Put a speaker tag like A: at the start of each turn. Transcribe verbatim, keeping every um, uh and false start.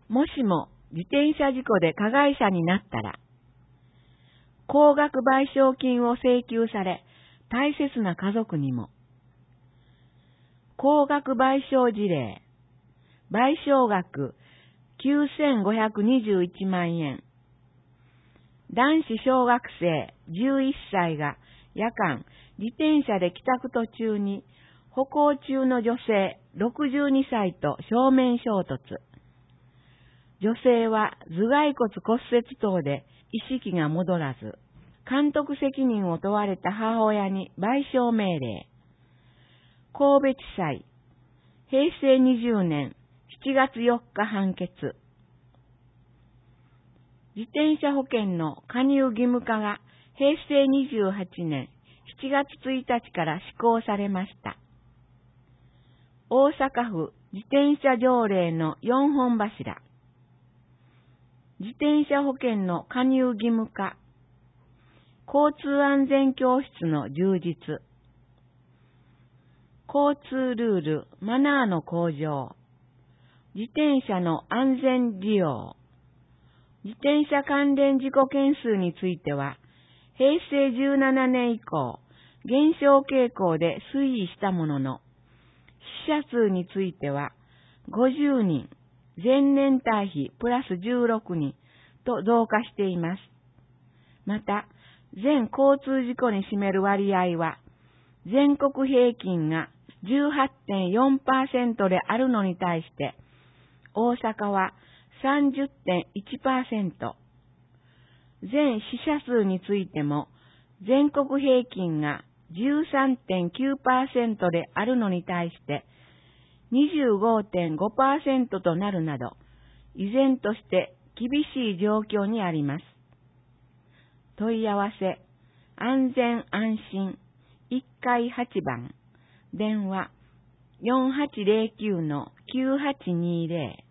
A: もしも自転車事故で加害者になったら、高額賠償金を請求され、大切な家族にも、高額賠償事例、賠償額きゅうせんごひゃくにじゅういちまんえん。男子小学生じゅういっさいが夜間自転車で帰宅途中に歩行中の女性ろくじゅうにさいと正面衝突。女性は頭蓋骨骨折等で意識が戻らず、監督責任を問われた母親に賠償命令。神戸地裁、へいせいにじゅうねんしちがつよっか判決。自転車保険の加入義務化がへいせいにじゅうはちねんしちがつついたちから施行されました。大阪府自転車条例のよんほん柱。自転車保険の加入義務化。交通安全教室の充実。交通ルール、マナーの向上。自転車の安全利用。自転車関連事故件数については、へいせいじゅうななねん以降、減少傾向で推移したものの、死者数については、ごじゅうにん、前年対比プラスじゅうろくにんと増加しています。また、全交通事故に占める割合は、全国平均が じゅうはちてんよんパーセント であるのに対して、大阪は さんじゅってんいちパーセント。全死者数についても、全国平均が じゅうさんてんきゅうパーセント であるのに対して、にじゅうごてんごパーセント となるなど、依然として厳しい状況にあります。問い合わせ、安全安心、いっかいはちばん、電話 よんはちぜろきゅうのきゅうはちにぜろ